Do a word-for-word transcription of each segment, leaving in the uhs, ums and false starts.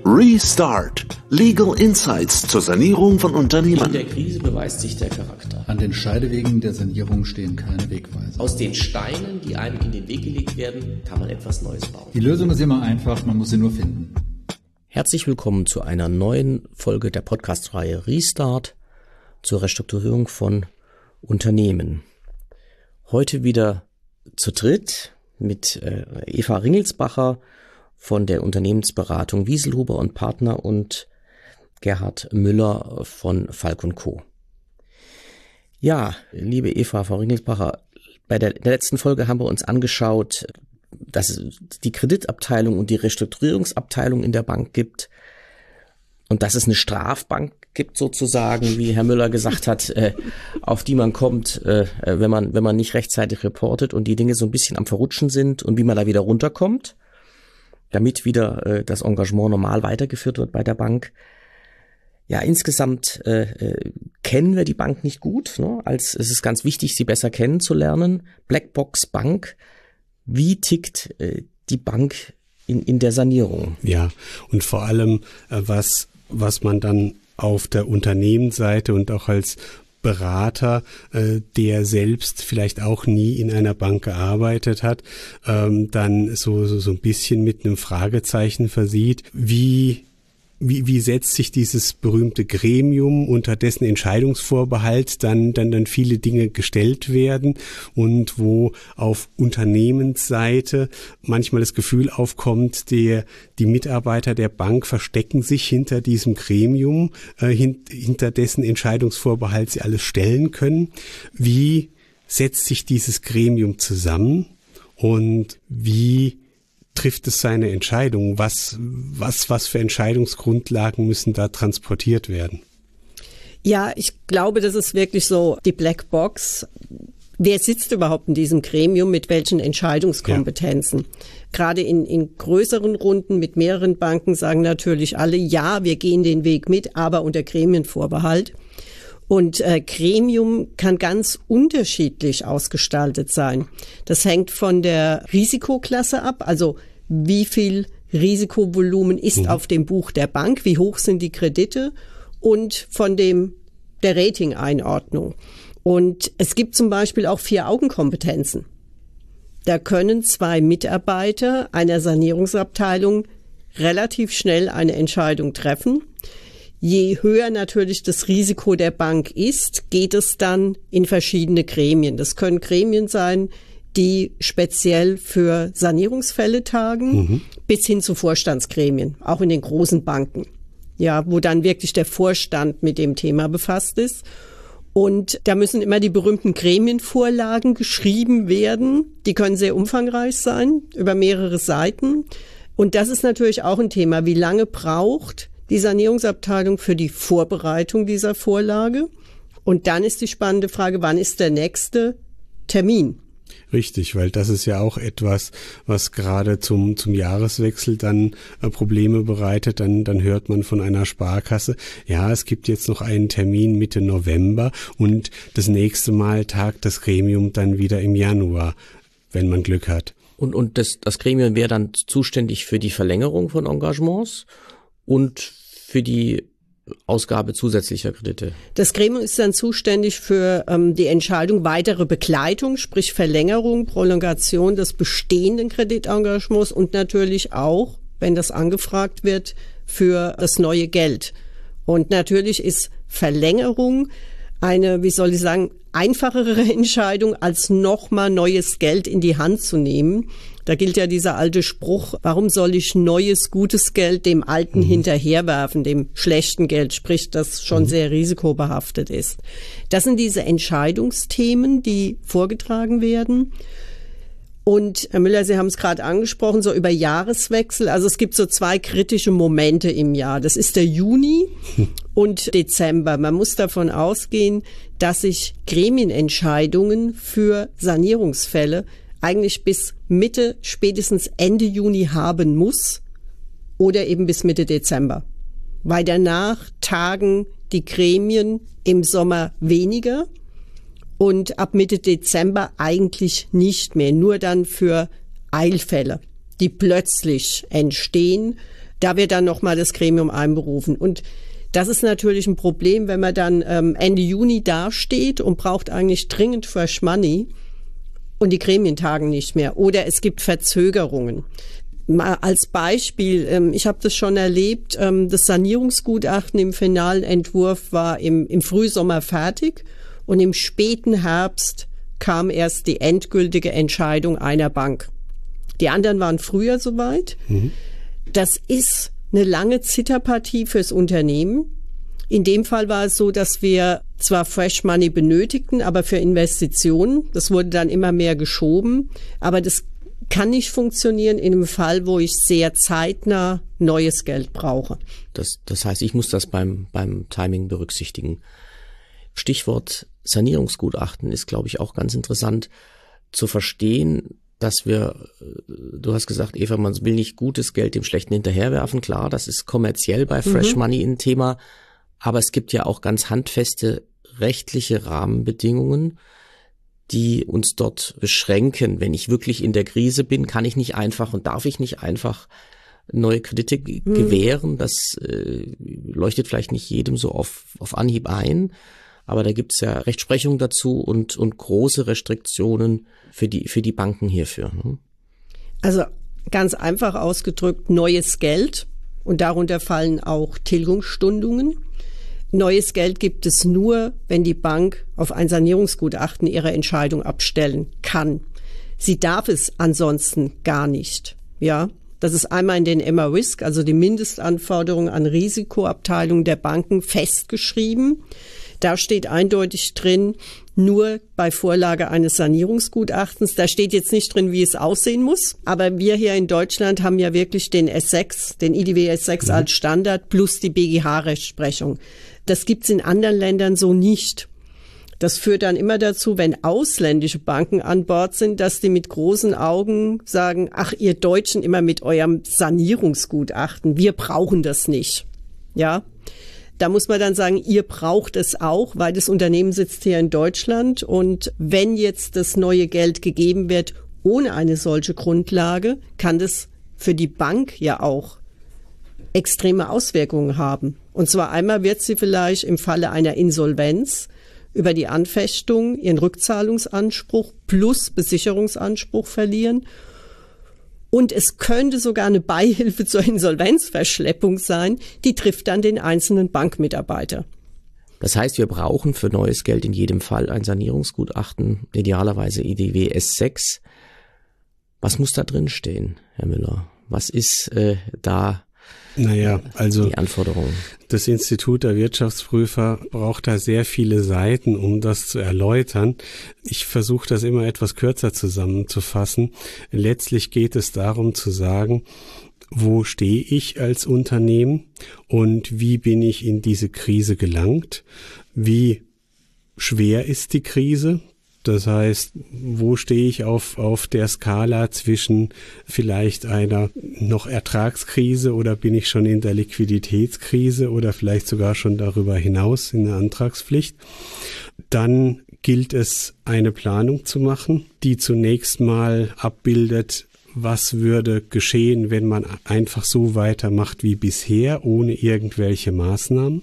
Restart. Legal Insights zur Sanierung von Unternehmen. In der Krise beweist sich der Charakter. An den Scheidewegen der Sanierung stehen keine Wegweiser. Aus den Steinen, die einem in den Weg gelegt werden, kann man etwas Neues bauen. Die Lösung ist immer einfach, man muss sie nur finden. Herzlich willkommen zu einer neuen Folge der Podcast-Reihe Restart zur Restrukturierung von Unternehmen. Heute wieder zu dritt mit äh, Eva Ringelsbacher von der Unternehmensberatung Wieselhuber und Partner und Gerhard Müller von Falk und Co. Ja, liebe Eva, Frau Ringelsbacher, bei der, der letzten Folge haben wir uns angeschaut, dass es die Kreditabteilung und die Restrukturierungsabteilung in der Bank gibt und dass es eine Strafbank gibt sozusagen, wie Herr Müller gesagt hat, äh, auf die man kommt, äh, wenn man wenn man nicht rechtzeitig reportet und die Dinge so ein bisschen am Verrutschen sind und wie man da wieder runterkommt, damit wieder äh, das Engagement normal weitergeführt wird bei der Bank. Ja, insgesamt äh, äh, kennen wir die Bank nicht gut, ne? Als es ist ganz wichtig, sie besser kennenzulernen. Blackbox Bank, wie tickt äh, die Bank in in der Sanierung? Ja, und vor allem äh, was was man dann auf der Unternehmensseite und auch als Berater, äh, der selbst vielleicht auch nie in einer Bank gearbeitet hat, ähm, dann so, so so ein bisschen mit einem Fragezeichen versieht, wie Wie, wie setzt sich dieses berühmte Gremium, unter dessen Entscheidungsvorbehalt dann, dann, dann viele Dinge gestellt werden und wo auf Unternehmensseite manchmal das Gefühl aufkommt, der, die Mitarbeiter der Bank verstecken sich hinter diesem Gremium, äh, hint, hinter dessen Entscheidungsvorbehalt sie alles stellen können. Wie setzt sich dieses Gremium zusammen und wie trifft es seine Entscheidung? Was, was, was für Entscheidungsgrundlagen müssen da transportiert werden? Ja, ich glaube, das ist wirklich so die Blackbox. Wer sitzt überhaupt in diesem Gremium mit welchen Entscheidungskompetenzen? Ja. Gerade in, in größeren Runden mit mehreren Banken sagen natürlich alle, ja, wir gehen den Weg mit, aber unter Gremienvorbehalt. Und äh, Gremium kann ganz unterschiedlich ausgestaltet sein. Das hängt von der Risikoklasse ab, also wie viel Risikovolumen ist mhm. auf dem Buch der Bank, wie hoch sind die Kredite und von dem der Rating-Einordnung. Und es gibt zum Beispiel auch Vier-Augen-Kompetenzen. Da können zwei Mitarbeiter einer Sanierungsabteilung relativ schnell eine Entscheidung treffen. Je höher natürlich das Risiko der Bank ist, geht es dann in verschiedene Gremien. Das können Gremien sein, die speziell für Sanierungsfälle tagen, mhm. bis hin zu Vorstandsgremien, auch in den großen Banken. Ja, wo dann wirklich der Vorstand mit dem Thema befasst ist. Und da müssen immer die berühmten Gremienvorlagen geschrieben werden. Die können sehr umfangreich sein, über mehrere Seiten. Und das ist natürlich auch ein Thema. Wie lange braucht die Sanierungsabteilung für die Vorbereitung dieser Vorlage? Und dann ist die spannende Frage, wann ist der nächste Termin? Richtig, weil das ist ja auch etwas, was gerade zum zum Jahreswechsel dann äh, Probleme bereitet. Dann dann hört man von einer Sparkasse, ja, es gibt jetzt noch einen Termin Mitte November und das nächste Mal tagt das Gremium dann wieder im Januar, wenn man Glück hat. Und und das das Gremium wäre dann zuständig für die Verlängerung von Engagements und für die Ausgabe zusätzlicher Kredite. Das Gremium ist dann zuständig für ähm, die Entscheidung weitere Begleitung, sprich Verlängerung, Prolongation des bestehenden Kreditengagements und natürlich auch, wenn das angefragt wird, für das neue Geld. Und natürlich ist Verlängerung eine, wie soll ich sagen, einfachere Entscheidung, als nochmal neues Geld in die Hand zu nehmen. Da gilt ja dieser alte Spruch, warum soll ich neues, gutes Geld dem alten mhm. hinterherwerfen, dem schlechten Geld, sprich, das schon mhm. sehr risikobehaftet ist. Das sind diese Entscheidungsthemen, die vorgetragen werden. Und Herr Müller, Sie haben es gerade angesprochen, so über Jahreswechsel. Also es gibt so zwei kritische Momente im Jahr. Das ist der Juni und Dezember. Man muss davon ausgehen, dass sich Gremienentscheidungen für Sanierungsfälle eigentlich bis Mitte, spätestens Ende Juni haben muss oder eben bis Mitte Dezember. Weil danach tagen die Gremien im Sommer weniger und ab Mitte Dezember eigentlich nicht mehr, nur dann für Eilfälle, die plötzlich entstehen, Da wird dann nochmal das Gremium einberufen. Und das ist natürlich ein Problem, wenn man dann ähm, Ende Juni dasteht und braucht eigentlich dringend Fresh Money und die Gremien tagen nicht mehr. Oder es gibt Verzögerungen. Mal als Beispiel, ähm, ich habe das schon erlebt, ähm, das Sanierungsgutachten im finalen Entwurf war im, im Frühsommer fertig und im späten Herbst kam erst die endgültige Entscheidung einer Bank. Die anderen waren früher soweit. Mhm. Das ist eine lange Zitterpartie fürs Unternehmen. In dem Fall war es so, dass wir zwar Fresh Money benötigten, aber für Investitionen. Das wurde dann immer mehr geschoben. Aber das kann nicht funktionieren in einem Fall, wo ich sehr zeitnah neues Geld brauche. Das, das heißt, ich muss das beim, beim Timing berücksichtigen. Stichwort Sanierungsgutachten ist, glaube ich, auch ganz interessant zu verstehen, dass wir, du hast gesagt, Eva, man will nicht gutes Geld dem Schlechten hinterherwerfen. Klar, das ist kommerziell bei Fresh mhm. Money ein Thema. Aber es gibt ja auch ganz handfeste rechtliche Rahmenbedingungen, die uns dort beschränken. Wenn ich wirklich in der Krise bin, kann ich nicht einfach und darf ich nicht einfach neue Kredite g- mhm. gewähren. Das äh, leuchtet vielleicht nicht jedem so auf, auf Anhieb ein. Aber da gibt's ja Rechtsprechung dazu und, und große Restriktionen für die, für die Banken hierfür. Ne? Also ganz einfach ausgedrückt, neues Geld und darunter fallen auch Tilgungsstundungen. Neues Geld gibt es nur, wenn die Bank auf ein Sanierungsgutachten ihre Entscheidung abstellen kann. Sie darf es ansonsten gar nicht. Ja, das ist einmal in den M A-Risk, also die Mindestanforderungen an Risikoabteilungen der Banken, festgeschrieben. Da steht eindeutig drin, nur bei Vorlage eines Sanierungsgutachtens. Da steht jetzt nicht drin, wie es aussehen muss. Aber wir hier in Deutschland haben ja wirklich den S sechs, den I D W S sechs mhm. als Standard plus die B G H-Rechtsprechung. Das gibt's in anderen Ländern so nicht. Das führt dann immer dazu, wenn ausländische Banken an Bord sind, dass die mit großen Augen sagen, ach, ihr Deutschen immer mit eurem Sanierungsgutachten, wir brauchen das nicht. Ja. Da muss man dann sagen, ihr braucht es auch, weil das Unternehmen sitzt hier in Deutschland. Und wenn jetzt das neue Geld gegeben wird ohne eine solche Grundlage, kann das für die Bank ja auch extreme Auswirkungen haben. Und zwar einmal wird sie vielleicht im Falle einer Insolvenz über die Anfechtung ihren Rückzahlungsanspruch plus Besicherungsanspruch verlieren. Und es könnte sogar eine Beihilfe zur Insolvenzverschleppung sein, die trifft dann den einzelnen Bankmitarbeiter. Das heißt, wir brauchen für neues Geld in jedem Fall ein Sanierungsgutachten, idealerweise I D W S sechs. Was muss da drin stehen, Herr Müller? Was ist äh, da Naja, also die Anforderung? Das Institut der Wirtschaftsprüfer braucht da sehr viele Seiten, um das zu erläutern. Ich versuche das immer etwas kürzer zusammenzufassen. Letztlich geht es darum zu sagen, wo stehe ich als Unternehmen und wie bin ich in diese Krise gelangt? Wie schwer ist die Krise? Das heißt, wo stehe ich auf, auf der Skala zwischen vielleicht einer noch Ertragskrise oder bin ich schon in der Liquiditätskrise oder vielleicht sogar schon darüber hinaus in der Antragspflicht? Dann gilt es, eine Planung zu machen, die zunächst mal abbildet, was würde geschehen, wenn man einfach so weitermacht wie bisher, ohne irgendwelche Maßnahmen.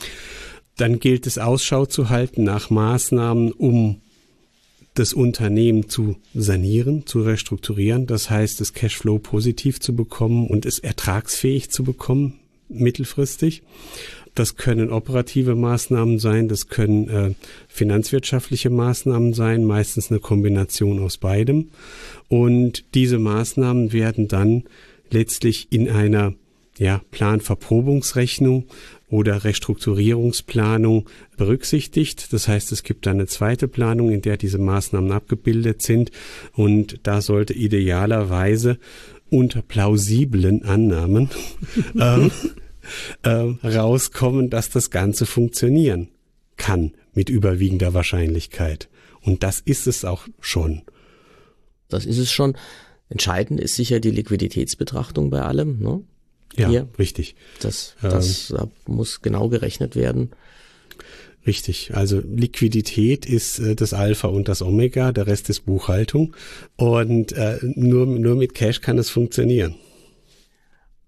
Dann gilt es, Ausschau zu halten nach Maßnahmen, um das Unternehmen zu sanieren, zu restrukturieren, das heißt, das Cashflow positiv zu bekommen und es ertragsfähig zu bekommen, mittelfristig. Das können operative Maßnahmen sein, das können äh, finanzwirtschaftliche Maßnahmen sein, meistens eine Kombination aus beidem. Und diese Maßnahmen werden dann letztlich in einer ja, Planverprobungsrechnung oder Restrukturierungsplanung berücksichtigt. Das heißt, es gibt dann eine zweite Planung, in der diese Maßnahmen abgebildet sind. Und da sollte idealerweise unter plausiblen Annahmen ähm, äh, rauskommen, dass das Ganze funktionieren kann mit überwiegender Wahrscheinlichkeit. Und das ist es auch schon. Das ist es schon. Entscheidend ist sicher die Liquiditätsbetrachtung bei allem, ne? Ja, Hier. richtig. Das, das ähm, muss genau gerechnet werden. Richtig. Also Liquidität ist äh, das Alpha und das Omega, der Rest ist Buchhaltung. Und äh, nur, nur mit Cash kann es funktionieren.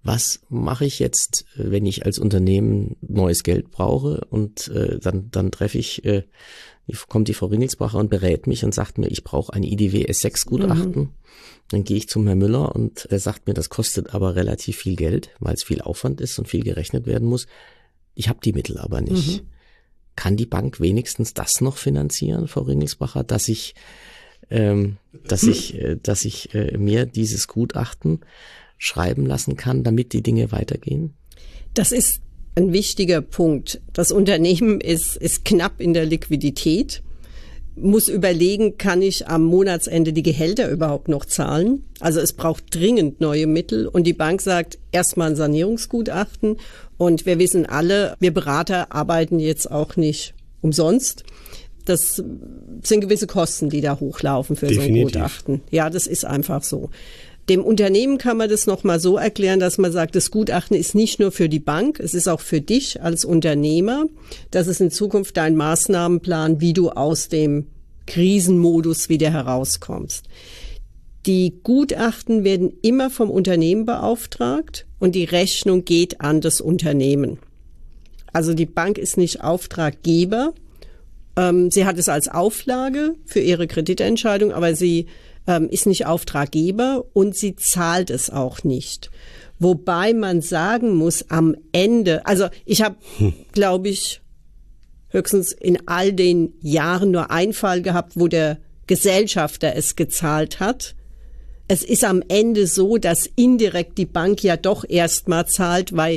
was mache ich jetzt, wenn ich als Unternehmen neues Geld brauche und äh, dann dann treffe ich, äh, kommt die Frau Ringelsbacher und berät mich und sagt mir, ich brauche ein I D W S sechs Gutachten. Mhm. Dann gehe ich zum Herrn Müller und der sagt mir, das kostet aber relativ viel Geld, weil es viel Aufwand ist und viel gerechnet werden muss. Ich habe die Mittel aber nicht. Mhm. Kann die Bank wenigstens das noch finanzieren, Frau Ringelsbacher, dass ich, ähm, dass ich, äh, dass ich äh, mir dieses Gutachten schreiben lassen kann, damit die Dinge weitergehen? Das ist ein wichtiger Punkt. Das Unternehmen ist, ist knapp in der Liquidität, muss überlegen, kann ich am Monatsende die Gehälter überhaupt noch zahlen? Also es braucht dringend neue Mittel und die Bank sagt, erstmal ein Sanierungsgutachten und wir wissen alle, wir Berater arbeiten jetzt auch nicht umsonst. Das sind gewisse Kosten, die da hochlaufen für Definitiv. So ein Gutachten. Ja, das ist einfach so. Dem Unternehmen kann man das nochmal so erklären, dass man sagt, das Gutachten ist nicht nur für die Bank, es ist auch für dich als Unternehmer. Das ist in Zukunft dein Maßnahmenplan, wie du aus dem Krisenmodus wieder herauskommst. Die Gutachten werden immer vom Unternehmen beauftragt und die Rechnung geht an das Unternehmen. Also die Bank ist nicht Auftraggeber. Ähm, sie hat es als Auflage für ihre Kreditentscheidung, aber sie ähm, ist nicht Auftraggeber und sie zahlt es auch nicht. Wobei man sagen muss, am Ende, also ich habe, hm. glaube ich, höchstens in all den Jahren nur einen Fall gehabt, wo der Gesellschafter es gezahlt hat. Es ist am Ende so, dass indirekt die Bank ja doch erstmal zahlt, weil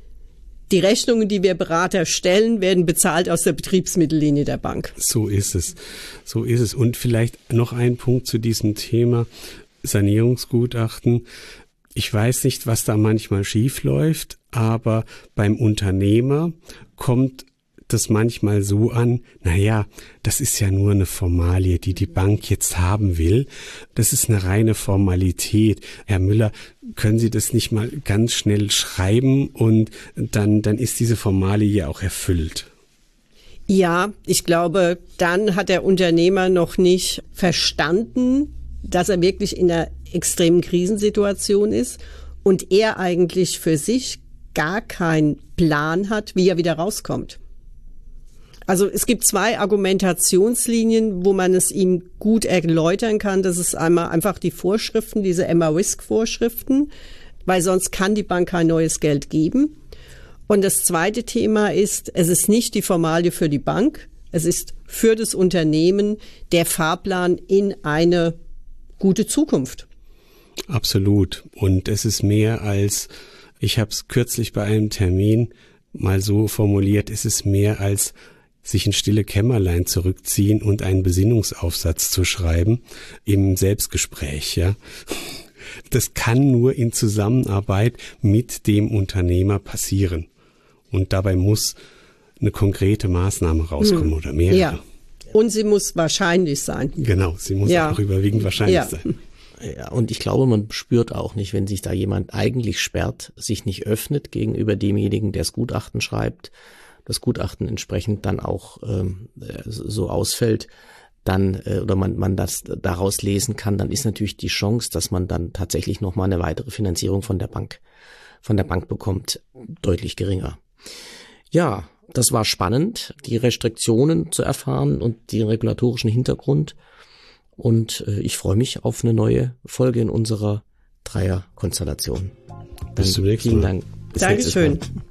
die Rechnungen, die wir Berater stellen, werden bezahlt aus der Betriebsmittellinie der Bank. So ist es. So ist es. Und vielleicht noch ein Punkt zu diesem Thema Sanierungsgutachten. Ich weiß nicht, was da manchmal schief läuft, aber beim Unternehmer kommt das manchmal so an, naja, das ist ja nur eine Formalie, die die Bank jetzt haben will. Das ist eine reine Formalität. Herr Müller, können Sie das nicht mal ganz schnell schreiben und dann, dann ist diese Formalie ja auch erfüllt? Ja, ich glaube, dann hat der Unternehmer noch nicht verstanden, dass er wirklich in einer extremen Krisensituation ist und er eigentlich für sich gar keinen Plan hat, wie er wieder rauskommt. Also es gibt zwei Argumentationslinien, wo man es ihm gut erläutern kann. Das ist einmal einfach die Vorschriften, diese Emma-Risk-Vorschriften, weil sonst kann die Bank kein neues Geld geben. Und das zweite Thema ist, es ist nicht die Formalie für die Bank, es ist für das Unternehmen der Fahrplan in eine gute Zukunft. Absolut. Und es ist mehr als, ich habe es kürzlich bei einem Termin mal so formuliert, es ist mehr als sich in stille Kämmerlein zurückziehen und einen Besinnungsaufsatz zu schreiben im Selbstgespräch, ja. Das kann nur in Zusammenarbeit mit dem Unternehmer passieren. Und dabei muss eine konkrete Maßnahme rauskommen hm. oder mehrere. Ja. Und sie muss wahrscheinlich sein. Genau, sie muss ja. auch überwiegend wahrscheinlich ja. sein. Ja, und ich glaube, man spürt auch nicht, wenn sich da jemand eigentlich sperrt, sich nicht öffnet gegenüber demjenigen, der das Gutachten schreibt, das Gutachten entsprechend dann auch ähm, so ausfällt, dann äh, oder man man das daraus lesen kann, dann ist natürlich die Chance, dass man dann tatsächlich noch mal eine weitere Finanzierung von der Bank von der Bank bekommt, deutlich geringer. Ja, das war spannend, die Restriktionen zu erfahren und den regulatorischen Hintergrund. Und äh, ich freue mich auf eine neue Folge in unserer Dreierkonstellation. Bis zum nächsten Mal. Vielen Dank. Bis Dankeschön.